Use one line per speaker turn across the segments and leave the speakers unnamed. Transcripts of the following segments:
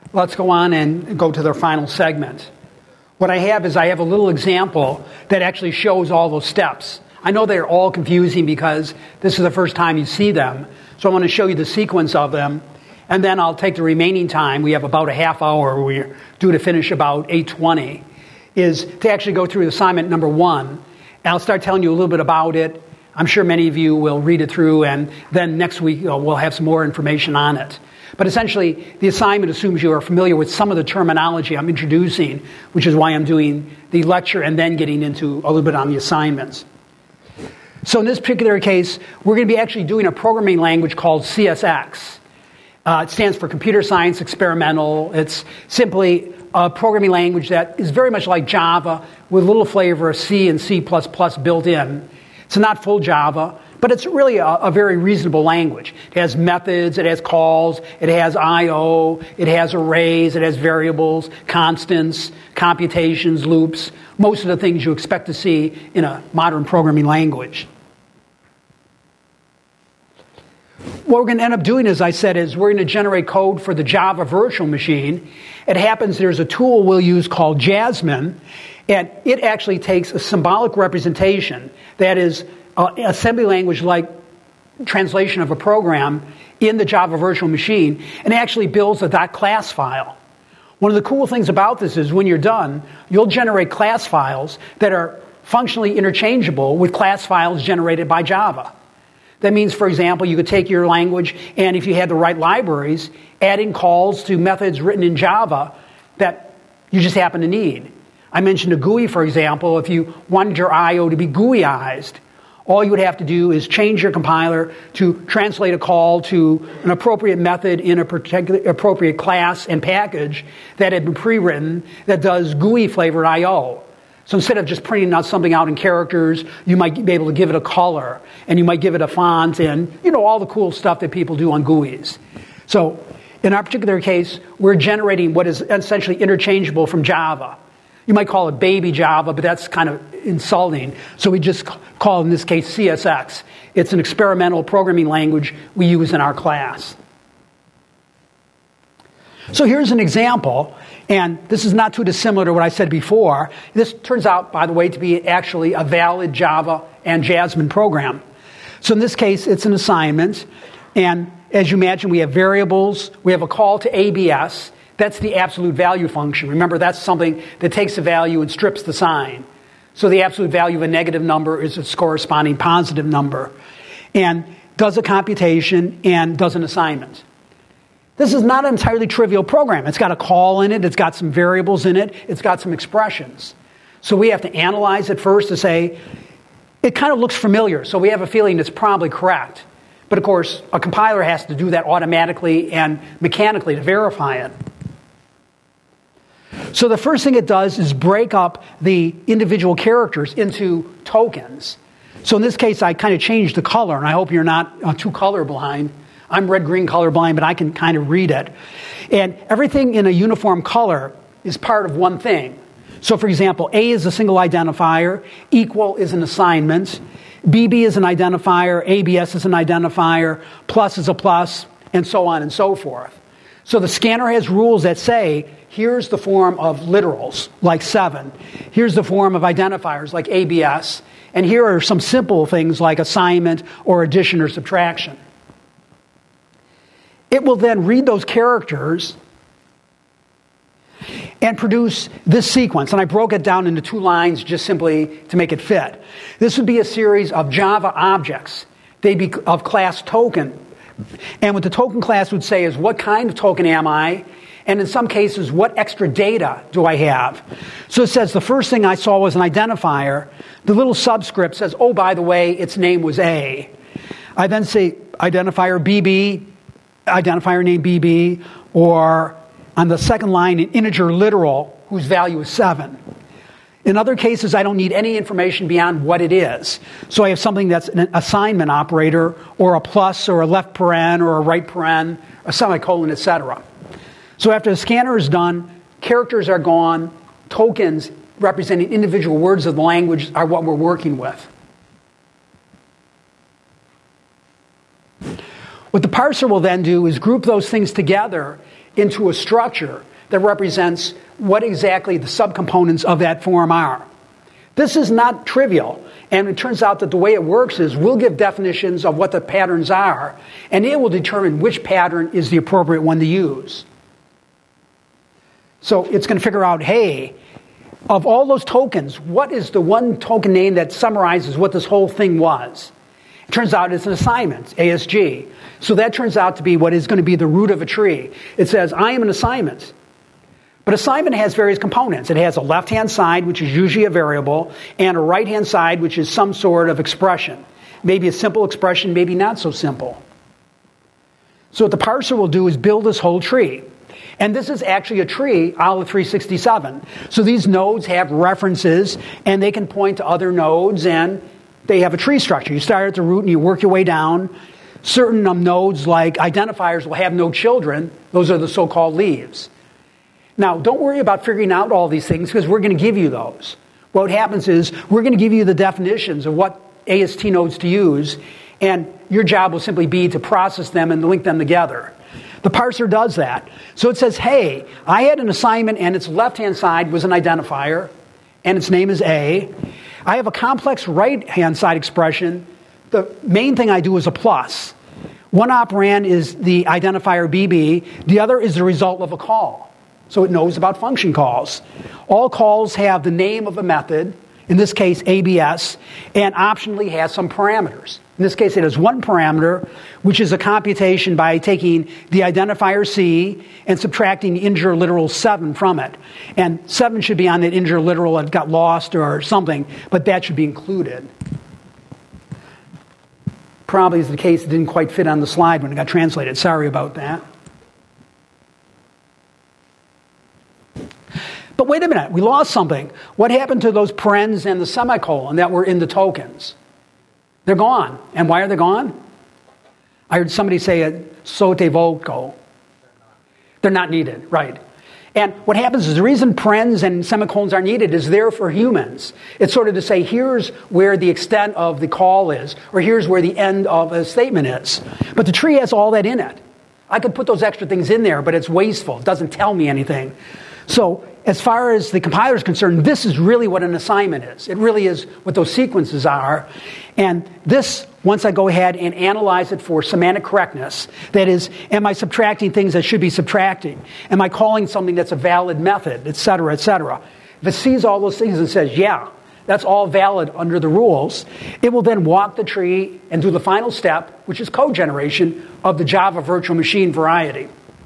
let's go on and go to their final segment. What I have is a little example that actually shows all those steps. I know they're all confusing because this is the first time you see them. So I want to show you the sequence of them. And then I'll take the remaining time. We have about a half hour. We're due to finish about 8:20. Is to actually go through assignment number 1. And I'll start telling you a little bit about it. I'm sure many of you will read it through. And then next week we'll have some more information on it. But essentially, the assignment assumes you are familiar with some of the terminology I'm introducing, which is why I'm doing the lecture and then getting into a little bit on the assignments. So in this particular case, we're going to be actually doing a programming language called CSX. It stands for Computer Science Experimental. It's simply a programming language that is very much like Java with a little flavor of C and C++ built in. It's not full Java, but it's really a very reasonable language. It has methods, it has calls, it has I/O, it has arrays, it has variables, constants, computations, loops, most of the things you expect to see in a modern programming language. What we're going to end up doing, as I said, is we're going to generate code for the Java virtual machine. It happens there's a tool we'll use called Jasmine, and it actually takes a symbolic representation, that is, assembly language-like translation of a program in the Java virtual machine, and actually builds a .class file. One of the cool things about this is when you're done, you'll generate class files that are functionally interchangeable with class files generated by Java. That means, for example, you could take your language and if you had the right libraries, add in calls to methods written in Java that you just happen to need. I mentioned a GUI, for example. If you wanted your I/O to be GUIized, all you would have to do is change your compiler to translate a call to an appropriate method in a particular appropriate class and package that had been pre-written that does GUI flavored I/O. So instead of just printing out something out in characters, you might be able to give it a color, and you might give it a font, and all the cool stuff that people do on GUIs. So in our particular case, we're generating what is essentially interchangeable from Java. You might call it baby Java, but that's kind of insulting. So we just call, in this case, CSX. It's an experimental programming language we use in our class. So here's an example, and this is not too dissimilar to what I said before. This turns out, by the way, to be actually a valid Java and Jasmine program. So in this case, it's an assignment, and as you imagine, we have variables. We have a call to ABS. That's the absolute value function. Remember, that's something that takes a value and strips the sign. So the absolute value of a negative number is its corresponding positive number, and does a computation and does an assignment. This is not an entirely trivial program. It's got a call in it. It's got some variables in it. It's got some expressions. So we have to analyze it first to say, it kind of looks familiar, so we have a feeling it's probably correct. But of course, a compiler has to do that automatically and mechanically to verify it. So the first thing it does is break up the individual characters into tokens. So in this case, I kind of changed the color, and I hope you're not too colorblind. I'm red-green colorblind, but I can kind of read it. And everything in a uniform color is part of one thing. So for example, A is a single identifier, equal is an assignment, BB is an identifier, ABS is an identifier, plus is a plus, and so on and so forth. So the scanner has rules that say, here's the form of literals, like 7. Here's the form of identifiers, like ABS. And here are some simple things like assignment or addition or subtraction. It will then read those characters and produce this sequence. And I broke it down into 2 lines just simply to make it fit. This would be a series of Java objects. They'd be of class token. And what the token class would say is, what kind of token am I? And in some cases, what extra data do I have? So it says the first thing I saw was an identifier. The little subscript says, oh, by the way, its name was A. I then say identifier BB, identifier name BB, or on the second line, an integer literal whose value is 7. In other cases, I don't need any information beyond what it is. So I have something that's an assignment operator, or a plus, or a left paren, or a right paren, a semicolon, etc. So after the scanner is done, characters are gone, tokens representing individual words of the language are what we're working with. What the parser will then do is group those things together into a structure that represents what exactly the subcomponents of that form are. This is not trivial, and it turns out that the way it works is we'll give definitions of what the patterns are, and it will determine which pattern is the appropriate one to use. So it's going to figure out, hey, of all those tokens, what is the one token name that summarizes what this whole thing was? It turns out it's an assignment, ASG. So that turns out to be what is going to be the root of a tree. It says, I am an assignment. But assignment has various components. It has a left-hand side, which is usually a variable, and a right-hand side, which is some sort of expression. Maybe a simple expression, maybe not so simple. So what the parser will do is build this whole tree. And this is actually a tree out of 367. So these nodes have references, and they can point to other nodes, and they have a tree structure. You start at the root, and you work your way down. Certain nodes, like identifiers, will have no children. Those are the so-called leaves. Now, don't worry about figuring out all these things, because we're going to give you those. What happens is, we're going to give you the definitions of what AST nodes to use, and your job will simply be to process them and link them together. The parser does that. So it says, hey, I had an assignment, and its left-hand side was an identifier, and its name is A. I have a complex right-hand side expression. The main thing I do is a plus. One operand is the identifier BB. The other is the result of a call. So it knows about function calls. All calls have the name of a method, in this case ABS, and optionally has some parameters. In this case, it has one parameter, which is a computation by taking the identifier C and subtracting the integer literal 7 from it. And 7 should be on that integer literal that got lost or something, but that should be included. Probably is the case it didn't quite fit on the slide when it got translated. Sorry about that. But wait a minute, we lost something. What happened to those parens and the semicolon that were in the tokens? They're gone. And why are they gone? I heard somebody say it, sote voco. They're not needed, right. And what happens is the reason parens and semicolons are needed is there for humans. It's sort of to say, here's where the extent of the call is, or here's where the end of a statement is. But the tree has all that in it. I could put those extra things in there, but it's wasteful. It doesn't tell me anything. So as far as the compiler is concerned, this is really what an assignment is. It really is what those sequences are. And this, once I go ahead and analyze it for semantic correctness, that is, am I subtracting things that should be subtracting? Am I calling something that's a valid method, et cetera, et cetera? If it sees all those things and says, yeah, that's all valid under the rules, it will then walk the tree and do the final step, which is code generation of the Java virtual machine variety.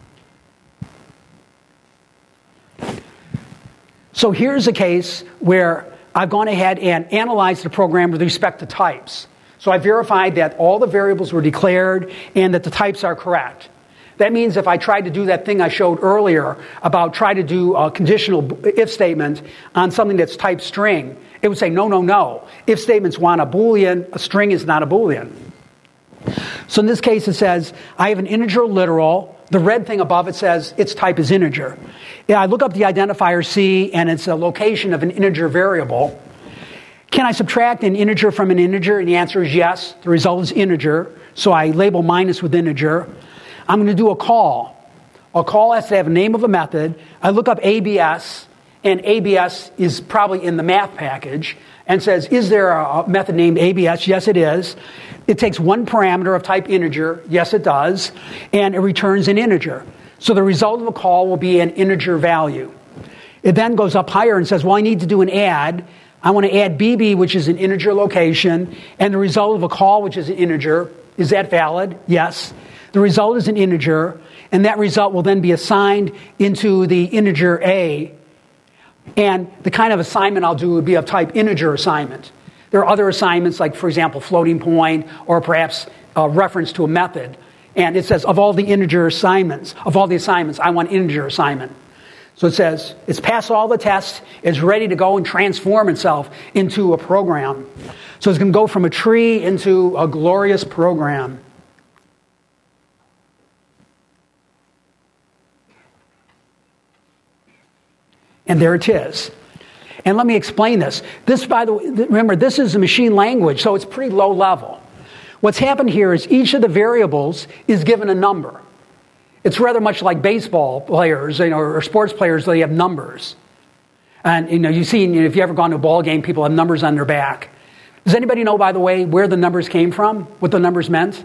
So here's a case where I've gone ahead and analyzed the program with respect to types. So I verified that all the variables were declared and that the types are correct. That means if I tried to do that thing I showed earlier about try to do a conditional if statement on something that's type string, it would say, no, no, no. If statements want a Boolean, a string is not a Boolean. So in this case, it says, I have an integer literal. The red thing above it says its type is integer. Yeah, I look up the identifier C, and it's a location of an integer variable. Can I subtract an integer from an integer? And the answer is yes. The result is integer. So I label minus with integer. I'm going to do a call. A call has to have a name of a method. I look up ABS, and ABS is probably in the math package, and says, is there a method named ABS? Yes, it is. It takes one parameter of type integer. Yes, it does. And it returns an integer. So the result of a call will be an integer value. It then goes up higher and says, well, I need to do an add. I want to add BB, which is an integer location. And the result of a call, which is an integer, is that valid? Yes. The result is an integer. And that result will then be assigned into the integer A. And the kind of assignment I'll do would be of type integer assignment. There are other assignments, like, for example, floating point, or perhaps a reference to a method. And it says, of all the integer assignments, of all the assignments, I want integer assignment. So it says, it's passed all the tests, it's ready to go and transform itself into a program. So it's going to go from a tree into a glorious program. And there it is. And let me explain this. This, by the way, remember, this is a machine language, so it's pretty low level. What's happened here is each of the variables is given a number. It's rather much like baseball players, or sports players. They have numbers, and you've seen, if you ever gone to a ball game, people have numbers on their back. Does anybody know, by the way, where the numbers came from? What the numbers meant?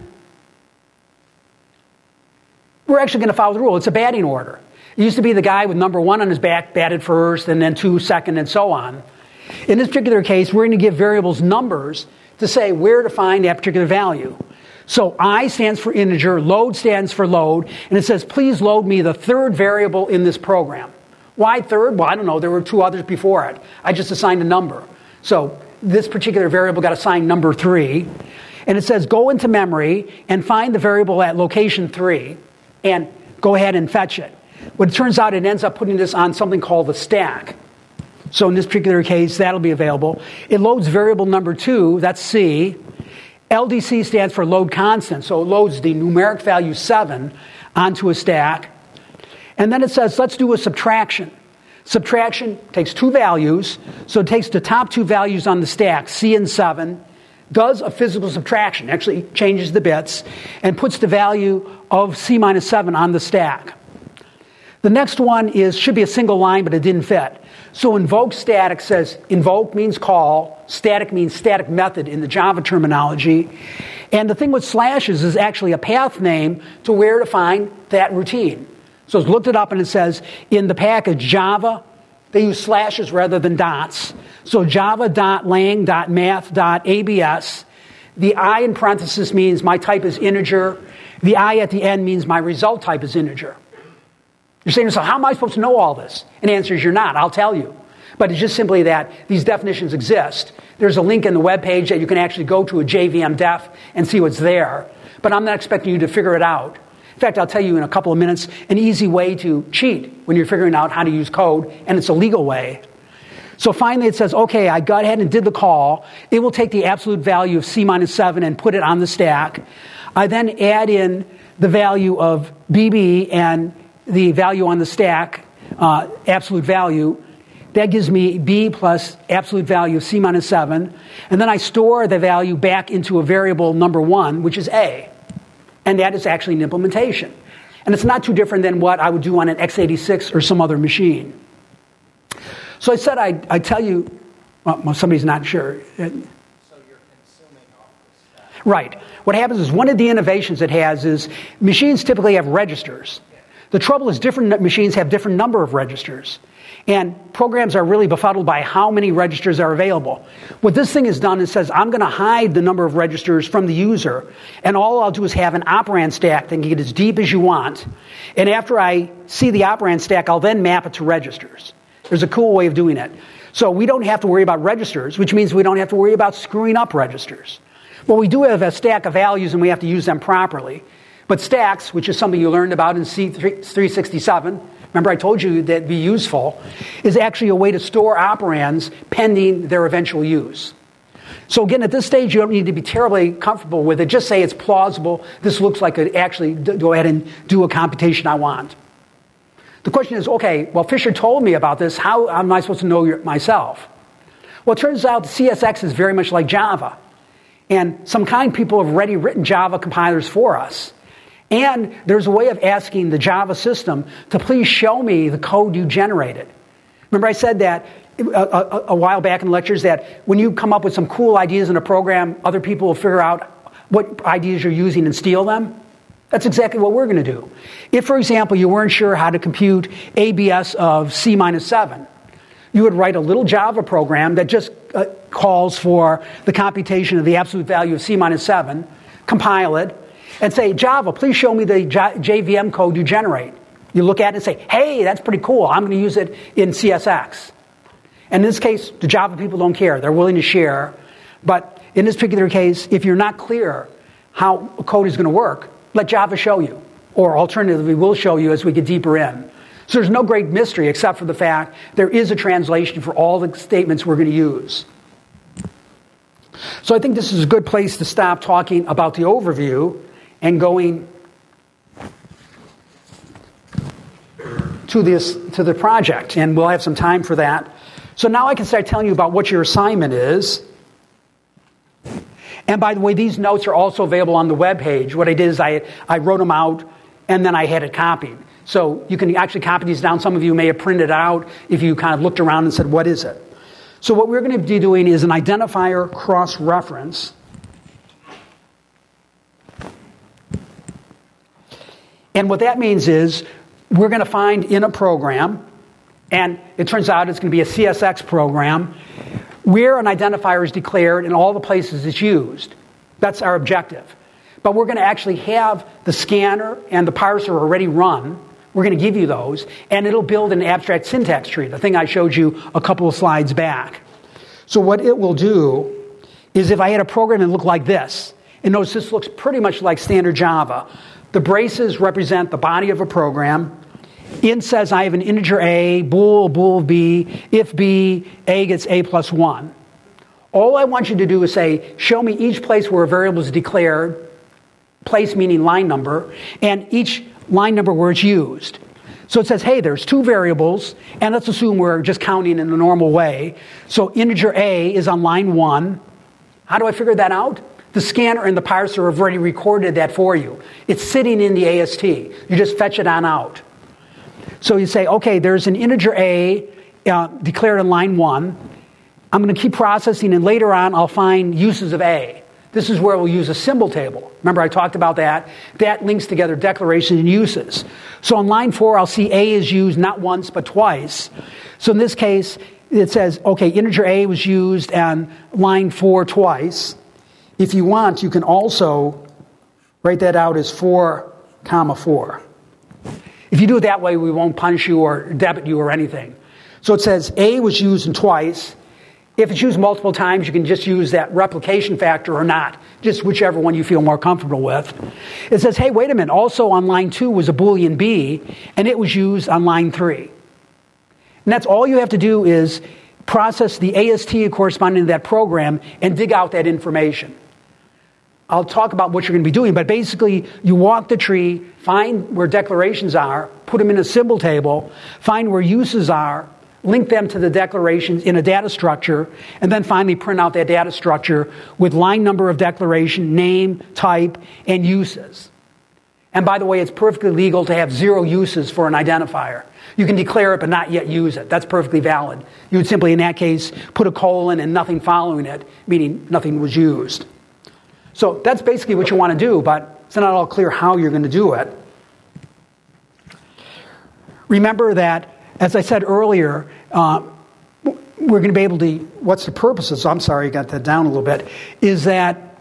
We're actually going to follow the rule. It's a batting order. It used to be the guy with number 1 on his back batted first, and then 2 second, and so on. In this particular case, we're going to give variables numbers to say where to find that particular value. So I stands for integer, load stands for load, and it says, please load me the third variable in this program. Why third? Well, I don't know. There were 2 others before it. I just assigned a number. So this particular variable got assigned number 3. And it says, go into memory and find the variable at location 3 and go ahead and fetch it. But it turns out it ends up putting this on something called the stack. So in this particular case, that'll be available. It loads variable number 2, that's C. LDC stands for load constant, so it loads the numeric value 7 onto a stack. And then it says, let's do a subtraction. Subtraction takes 2 values, so it takes the top 2 values on the stack, C and 7, does a physical subtraction, actually changes the bits, and puts the value of C minus 7 on the stack. The next one should be a single line, but it didn't fit. So invoke static says, invoke means call, static means static method in the Java terminology. And the thing with slashes is actually a path name to where to find that routine. So it's looked it up and it says, in the package Java, they use slashes rather than dots. So java.lang.math.abs, the I in parenthesis means my type is integer. The I at the end means my result type is integer. You're saying to yourself, how am I supposed to know all this? And the answer is you're not. I'll tell you. But it's just simply that these definitions exist. There's a link in the web page that you can actually go to a JVM def and see what's there. But I'm not expecting you to figure it out. In fact, I'll tell you in a couple of minutes an easy way to cheat when you're figuring out how to use code, and it's a legal way. So finally it says, okay, I got ahead and did the call. It will take the absolute value of C minus 7 and put it on the stack. I then add in the value of BB and the value on the stack, absolute value. That gives me B plus absolute value of C minus 7. And then I store the value back into a variable number 1, which is A. And that is actually an implementation. And it's not too different than what I would do on an x86 or some other machine. So I said I'd tell you, well, somebody's not sure.
So you're consuming off the stack.
Right. What happens is one of the innovations it has is machines typically have registers. The trouble is different machines have different number of registers. And programs are really befuddled by how many registers are available. What this thing has done is says, I'm going to hide the number of registers from the user. And all I'll do is have an operand stack that can get as deep as you want. And after I see the operand stack, I'll then map it to registers. There's a cool way of doing it. So we don't have to worry about registers, which means we don't have to worry about screwing up registers. Well, we do have a stack of values and we have to use them properly. But stacks, which is something you learned about in C367, remember I told you that'd be useful, is actually a way to store operands pending their eventual use. So again, at this stage, you don't need to be terribly comfortable with it. Just say it's plausible. This looks like it actually go ahead and do a computation I want. The question is, okay, well, Fisher told me about this. How am I supposed to know myself? Well, it turns out CSX is very much like Java. And some kind people have already written Java compilers for us. And there's a way of asking the Java system to please show me the code you generated. Remember I said that a while back in lectures that when you come up with some cool ideas in a program, other people will figure out what ideas you're using and steal them? That's exactly what we're going to do. If, for example, you weren't sure how to compute ABS of C minus 7, you would write a little Java program that just calls for the computation of the absolute value of C minus 7, compile it, and say, Java, please show me the JVM code you generate. You look at it and say, hey, that's pretty cool. I'm going to use it in CSX. And in this case, the Java people don't care. They're willing to share. But in this particular case, if you're not clear how code is going to work, let Java show you. Or alternatively, we'll show you as we get deeper in. So there's no great mystery except for the fact there is a translation for all the statements we're going to use. So I think this is a good place to stop talking about the overview and going to the project. And we'll have some time for that. So now I can start telling you about what your assignment is. And by the way, these notes are also available on the web page. What I did is I wrote them out and then I had it copied. So you can actually copy these down. Some of you may have printed out if you kind of looked around and said, what is it? So what we're going to be doing is an identifier cross-reference. And what that means is we're going to find in a program, and it turns out it's going to be a CSX program, where an identifier is declared in all the places it's used. That's our objective. But we're going to actually have the scanner and the parser already run. We're going to give you those, and it'll build an abstract syntax tree, the thing I showed you a couple of slides back. So what it will do is if I had a program that looked like this, and notice this looks pretty much like standard Java. The braces represent the body of a program. Int says I have an integer a, bool b, if b, a gets a plus 1. All I want you to do is say, show me each place where a variable is declared, place meaning line number, and each line number where it's used. So it says, hey, there's two variables, and let's assume we're just counting in the normal way. So integer a is on line 1. How do I figure that out? The scanner and the parser have already recorded that for you. It's sitting in the AST. You just fetch it on out. So you say, okay, there's an integer a declared on line 1. I'm going to keep processing, and later on I'll find uses of a. This is where we'll use a symbol table. Remember I talked about that? That links together declarations and uses. So on line 4, I'll see a is used not once but twice. So in this case, it says, okay, integer a was used on line 4 twice. If you want, you can also write that out as 4, 4. If you do it that way, we won't punish you or debit you or anything. So it says a was used in twice. If it's used multiple times, you can just use that replication factor or not, just whichever one you feel more comfortable with. It says, hey, wait a minute, also on line 2 was a Boolean b, and it was used on line 3. And that's all you have to do is process the AST corresponding to that program and dig out that information. I'll talk about what you're going to be doing, but basically you walk the tree, find where declarations are, put them in a symbol table, find where uses are, link them to the declarations in a data structure, and then finally print out that data structure with line number of declaration, name, type, and uses. And by the way, it's perfectly legal to have 0 uses for an identifier. You can declare it but not yet use it. That's perfectly valid. You would simply, in that case, put a colon and nothing following it, meaning nothing was used. So that's basically what you want to do, but it's not all clear how you're going to do it. Remember that, as I said earlier, we're going to be able to, what's the purposes, I'm sorry, I got that down a little bit, is that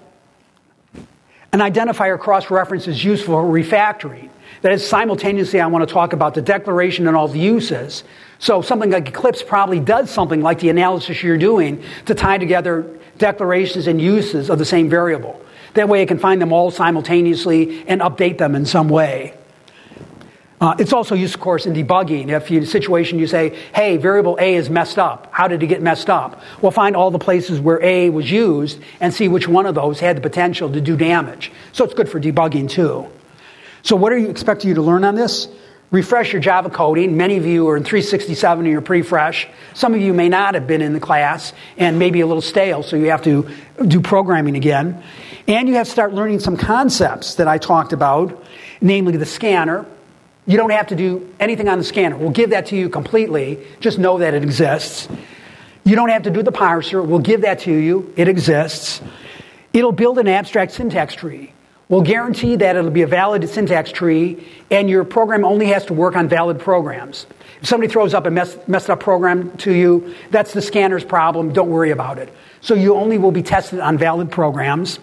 an identifier cross-reference is useful for refactoring. That is, simultaneously I want to talk about the declaration and all the uses. So something like Eclipse probably does something like the analysis you're doing to tie together declarations and uses of the same variable. That way I can find them all simultaneously and update them in some way. It's also used, of course, in debugging. If you're in a situation you say, hey, variable A is messed up. How did it get messed up? Well, find all the places where A was used and see which one of those had the potential to do damage. So it's good for debugging, too. So what are you expecting you to learn on this? Refresh your Java coding. Many of you are in 367 and you're pretty fresh. Some of you may not have been in the class and maybe a little stale, so you have to do programming again. And you have to start learning some concepts that I talked about, namely the scanner. You don't have to do anything on the scanner. We'll give that to you completely. Just know that it exists. You don't have to do the parser. We'll give that to you. It exists. It'll build an abstract syntax tree. We'll guarantee that it'll be a valid syntax tree, and your program only has to work on valid programs. If somebody throws up a messed up program to you, that's the scanner's problem. Don't worry about it. So you only will be tested on valid programs.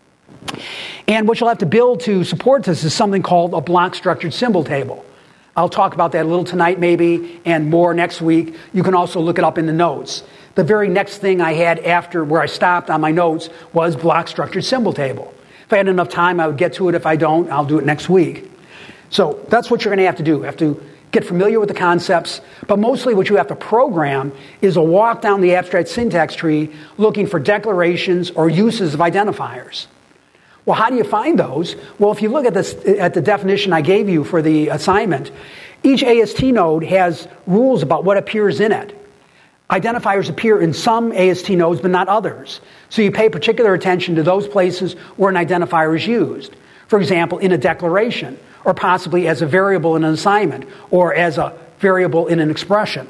And what you'll have to build to support this is something called a block structured symbol table. I'll talk about that a little tonight maybe, and more next week. You can also look it up in the notes. The very next thing I had after where I stopped on my notes was block structured symbol table. If I had enough time, I would get to it. If I don't, I'll do it next week. So that's what you're going to have to do. You have to get familiar with the concepts, but mostly what you have to program is a walk down the abstract syntax tree looking for declarations or uses of identifiers. Well, how do you find those? Well, if you look at the definition I gave you for the assignment, each AST node has rules about what appears in it. Identifiers appear in some AST nodes, but not others. So you pay particular attention to those places where an identifier is used. For example, in a declaration, or possibly as a variable in an assignment, or as a variable in an expression.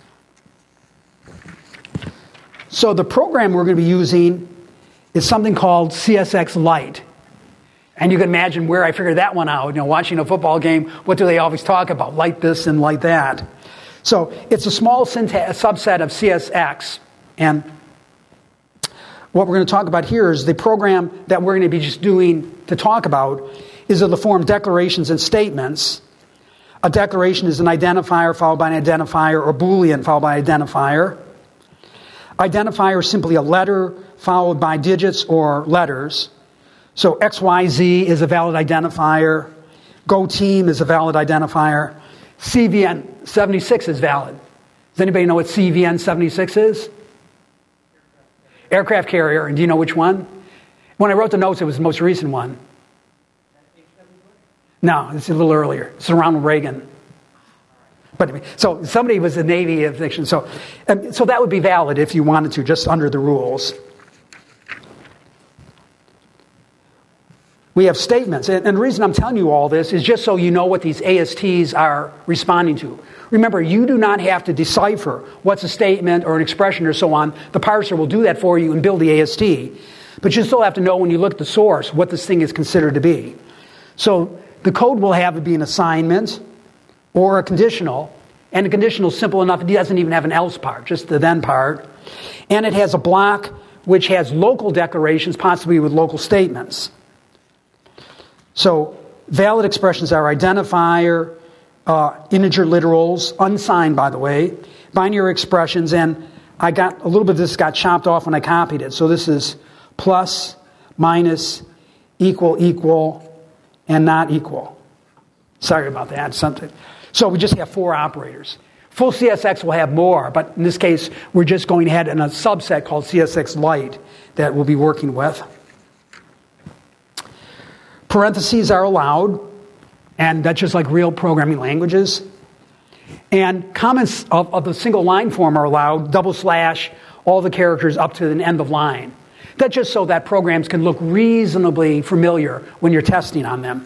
So the program we're going to be using is something called CSX Lite. And you can imagine where I figured that one out. Watching a football game, what do they always talk about? Like this and like that. So it's a small subset of CSX. And what we're going to talk about here is the program that we're going to be just doing to talk about is of the form declarations and statements. A declaration is an identifier followed by an identifier, or Boolean followed by identifier. Identifier is simply a letter followed by digits or letters. So XYZ is a valid identifier. Go Team is a valid identifier. CVN 76 is valid. Does anybody know what CVN 76 is? Aircraft carrier. And do you know which one? When I wrote the notes, it was the most recent one. No, it's a little earlier. It's Ronald Reagan. But so somebody was the Navy of fiction. So that would be valid if you wanted to, just under the rules. We have statements. And the reason I'm telling you all this is just so you know what these ASTs are responding to. Remember, you do not have to decipher what's a statement or an expression or so on. The parser will do that for you and build the AST. But you still have to know when you look at the source what this thing is considered to be. So the code will have it be an assignment or a conditional. And the conditional is simple enough. It doesn't even have an else part, just the then part. And it has a block which has local declarations, possibly with local statements. So valid expressions are identifier, integer literals, unsigned, by the way, binary expressions, and I got a little bit of this got chopped off when I copied it. So this is plus, minus, equal, and not equal. Sorry about that. So we just have 4 operators. Full CSX will have more, but in this case, we're just going ahead in a subset called CSX Lite that we'll be working with. Parentheses are allowed, and that's just like real programming languages. And comments of the single line form are allowed, double slash, all the characters up to the end of line. That's just so that programs can look reasonably familiar when you're testing on them.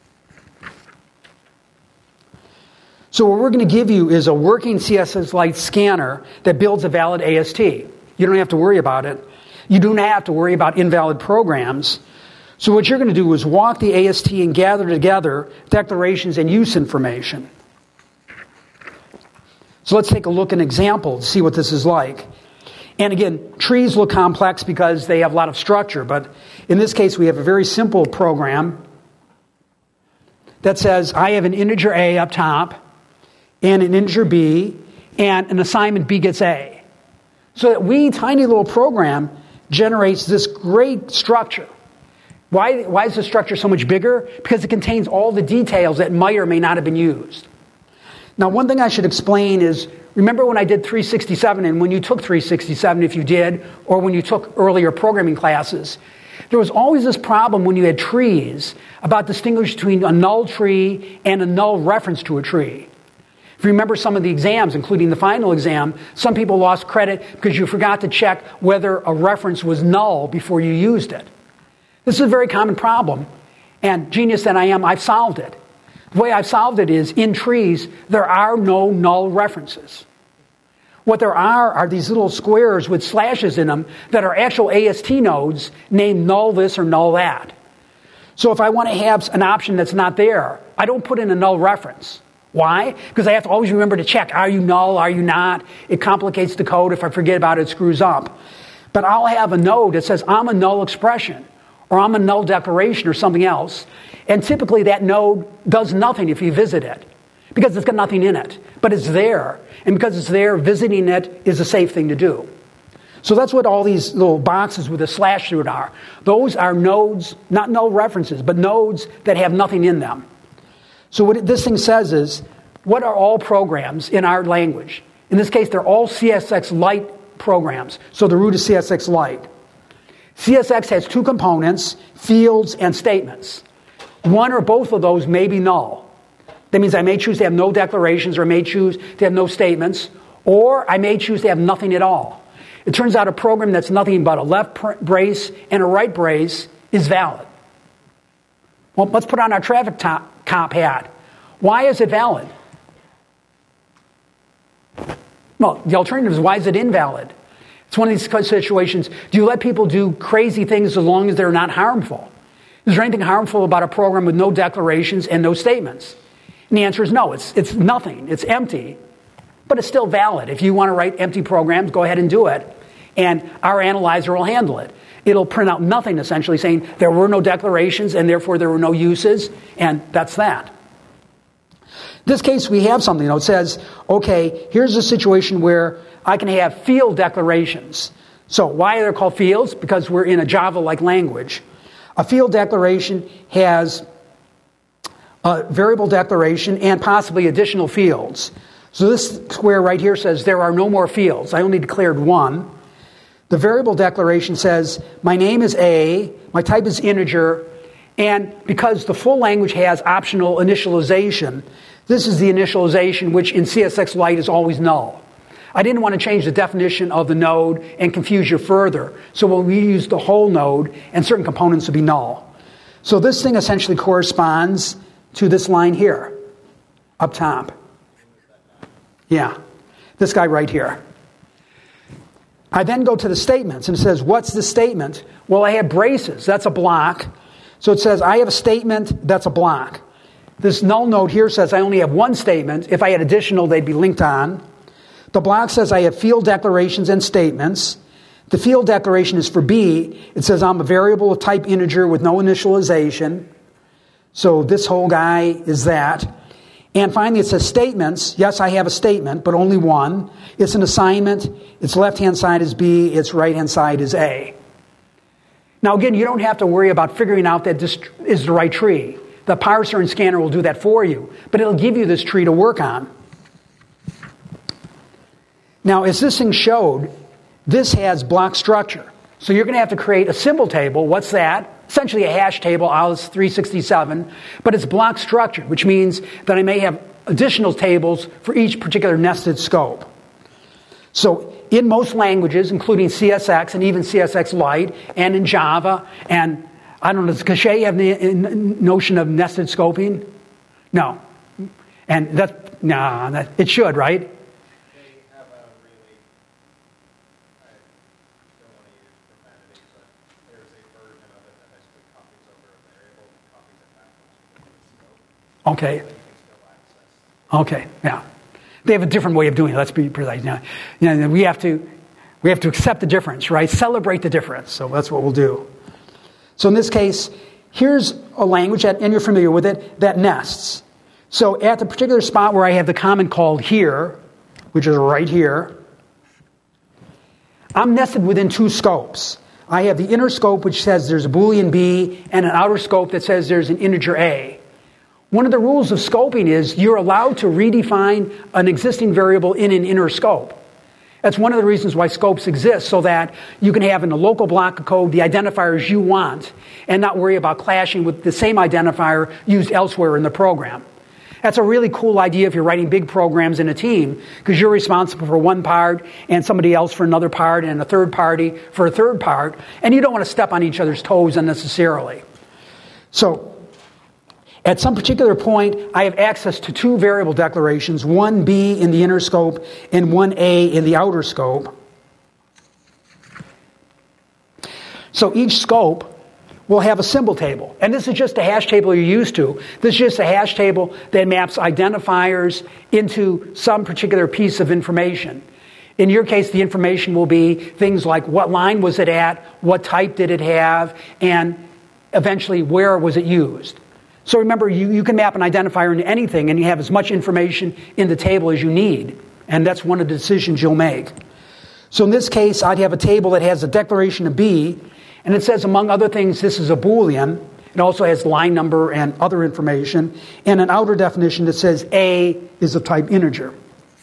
So what we're going to give you is a working CSX Lite scanner that builds a valid AST. You don't have to worry about it. You do not have to worry about invalid programs. So what you're going to do is walk the AST and gather together declarations and use information. So let's take a look at an example to see what this is like. And again, trees look complex because they have a lot of structure, but in this case we have a very simple program that says I have an integer A up top and an integer B and an assignment B gets A. So that wee tiny little program generates this great structure. Why is the structure so much bigger? Because it contains all the details that might or may not have been used. Now, one thing I should explain is, remember when I did 367, and when you took 367, if you did, or when you took earlier programming classes, there was always this problem when you had trees about distinguishing between a null tree and a null reference to a tree. If you remember some of the exams, including the final exam, some people lost credit because you forgot to check whether a reference was null before you used it. This is a very common problem, and genius that I am, I've solved it. The way I've solved it is, in trees, there are no null references. What there are these little squares with slashes in them that are actual AST nodes named null this or null that. So if I want to have an option that's not there, I don't put in a null reference. Why? Because I have to always remember to check, are you null, are you not? It complicates the code. If I forget about it, it screws up. But I'll have a node that says, I'm a null expression, or I'm a null declaration, or something else. And typically that node does nothing if you visit it, because it's got nothing in it. But it's there. And because it's there, visiting it is a safe thing to do. So that's what all these little boxes with a slash through it are. Those are nodes, not null references, but nodes that have nothing in them. So what this thing says is, what are all programs in our language? In this case, they're all CSX Lite programs. So the root is CSX Lite. CSX has 2 components, fields and statements. One or both of those may be null. That means I may choose to have no declarations, or I may choose to have no statements, or I may choose to have nothing at all. It turns out a program that's nothing but a left brace and a right brace is valid. Well, let's put on our traffic cop hat. Why is it valid? Well, the alternative is, why is it invalid? It's one of these situations, do you let people do crazy things as long as they're not harmful? Is there anything harmful about a program with no declarations and no statements? And the answer is no, it's nothing, it's empty, but it's still valid. If you want to write empty programs, go ahead and do it, and our analyzer will handle it. It'll print out nothing, essentially, saying there were no declarations and therefore there were no uses, and that's that. In this case, we have something. It says, okay, here's a situation where I can have field declarations. So why are they called fields? Because we're in a Java-like language. A field declaration has a variable declaration and possibly additional fields. So this square right here says there are no more fields. I only declared one. The variable declaration says my name is A, my type is integer, and because the full language has optional initialization, this is the initialization which in CSX Lite is always null. I didn't want to change the definition of the node and confuse you further, so we'll reuse the whole node and certain components will be null. So this thing essentially corresponds to this line here, up top. Yeah, this guy right here. I then go to the statements, and it says, what's the statement? Well, I have braces. That's a block. So it says, I have a statement. That's a block. This null node here says I only have one statement. If I had additional, they'd be linked on. The block says I have field declarations and statements. The field declaration is for B. It says I'm a variable of type integer with no initialization. So this whole guy is that. And finally, it says statements. Yes, I have a statement, but only one. It's an assignment. Its left-hand side is B. Its right-hand side is A. Now, again, you don't have to worry about figuring out that this is the right tree. The parser and scanner will do that for you, but it'll give you this tree to work on. Now, as this thing showed, this has block structure. So you're going to have to create a symbol table. What's that? Essentially a hash table, Alice 367, but it's block structured, which means that I may have additional tables for each particular nested scope. So in most languages, including CSX and even CSX Lite, and in Java, and I don't know, does Cache have the notion of nested scoping? No. And it should, right?
They have a really, I don't want to use profanity, but there's a version of it that has quick copies over a variable, copies it backwards from the scope.
Okay.
So you can still access.
Okay, yeah. They have a different way of doing it, let's be precise. Now, we have to accept the difference, right? Celebrate the difference. So that's what we'll do. So in this case, here's a language, and you're familiar with it, that nests. So at the particular spot where I have the comment called here, which is right here, I'm nested within two scopes. I have the inner scope, which says there's a Boolean B, and an outer scope that says there's an integer A. One of the rules of scoping is you're allowed to redefine an existing variable in an inner scope. That's one of the reasons why scopes exist, so that you can have in a local block of code the identifiers you want and not worry about clashing with the same identifier used elsewhere in the program. That's a really cool idea if you're writing big programs in a team, because you're responsible for one part and somebody else for another part and a third party for a third part, and you don't want to step on each other's toes unnecessarily. So at some particular point, I have access to two variable declarations, one B in the inner scope and one A in the outer scope. So each scope will have a symbol table. And this is just a hash table you're used to. This is just a hash table that maps identifiers into some particular piece of information. In your case, the information will be things like what line was it at, what type did it have, and eventually where was it used. So remember, you can map an identifier into anything, and you have as much information in the table as you need. And that's one of the decisions you'll make. So in this case, I'd have a table that has a declaration of B, and it says, among other things, this is a Boolean. It also has line number and other information, and an outer definition that says A is of type integer.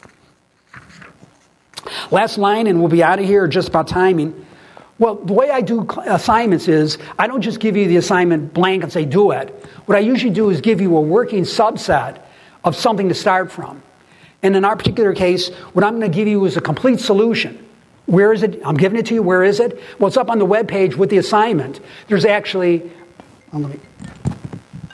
Last line, and we'll be out of here just about timing. Well, the way I do assignments is I don't just give you the assignment blank and say do it. What I usually do is give you a working subset of something to start from. And in our particular case, what I'm going to give you is a complete solution. Where is it? I'm giving it to you. Where is it? Well, it's up on the web page with the assignment. There's actually,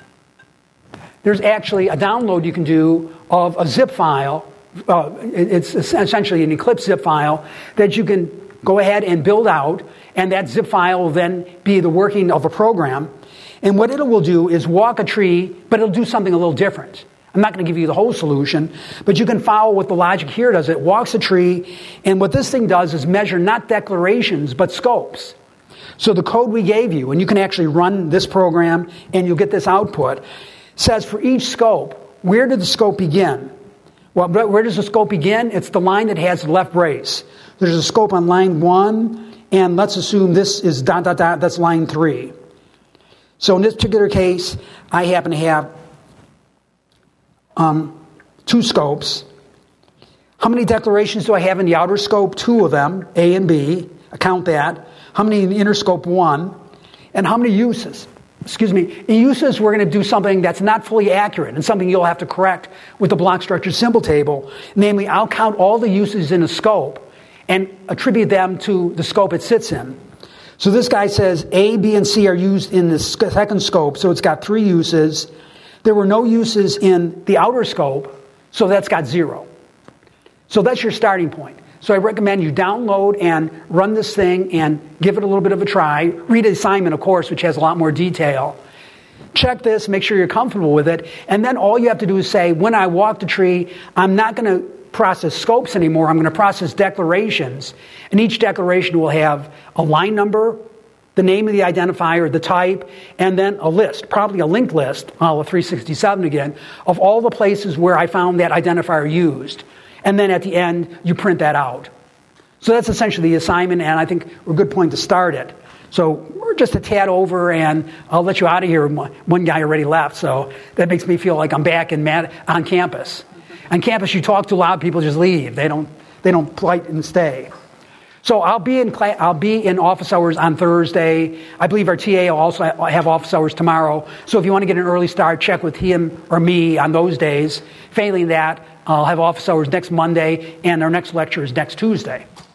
there's actually a download you can do of a zip file. It's essentially an Eclipse zip file that you can go ahead and build out, and that zip file will then be the working of a program. And what it will do is walk a tree, but it'll do something a little different. I'm not going to give you the whole solution, but you can follow what the logic here does. It walks a tree, and what this thing does is measure not declarations, but scopes. So the code we gave you, and you can actually run this program, and you'll get this output, says for each scope, where did the scope begin? Well, where does the scope begin? It's the line that has the left brace. There's a scope on line 1, and let's assume this is ... that's line 3. So in this particular case, I happen to have 2 scopes. How many declarations do I have in the outer scope? 2 of them, A and B. I count that. How many in the inner scope? 1. And how many uses? In uses, we're going to do something that's not fully accurate and something you'll have to correct with the block structure symbol table. Namely, I'll count all the uses in a scope and attribute them to the scope it sits in. So this guy says A, B, and C are used in the second scope, so it's got 3 uses. There were no uses in the outer scope, so that's got 0. So that's your starting point. So I recommend you download and run this thing and give it a little bit of a try. Read the assignment, of course, which has a lot more detail. Check this, make sure you're comfortable with it, and then all you have to do is say, when I walk the tree, I'm not going to process scopes anymore, I'm going to process declarations. And each declaration will have a line number, the name of the identifier, the type, and then a list, probably a linked list, a 367 again, of all the places where I found that identifier used. And then at the end, you print that out. So that's essentially the assignment, and I think we're a good point to start it. So we're just a tad over, and I'll let you out of here. One guy already left, so that makes me feel like I'm back on campus. On campus, you talk too loud, people just leave. They don't polite and stay. So I'll be in office hours on Thursday. I believe our TA will also have office hours tomorrow. So if you want to get an early start, check with him or me on those days. Failing that, I'll have office hours next Monday, and our next lecture is next Tuesday.